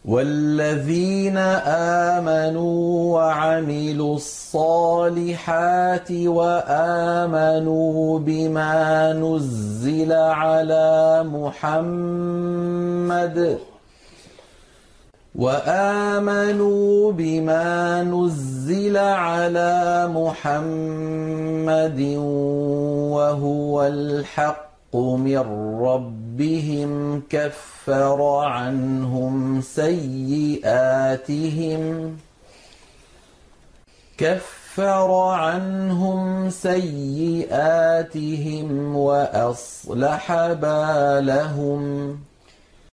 وَالَّذِينَ آمَنُوا وَعَمِلُوا الصَّالِحَاتِ وَآمَنُوا بِمَا نُزِّلَ عَلَىٰ مُحَمَّدٍ وَهُوَ الْحَقُّ مِن رَّبِّهِمْ كَفَّرَ عَنْهُمْ سَيِّئَاتِهِمْ وَأَصْلَحَ بَالَهُمْ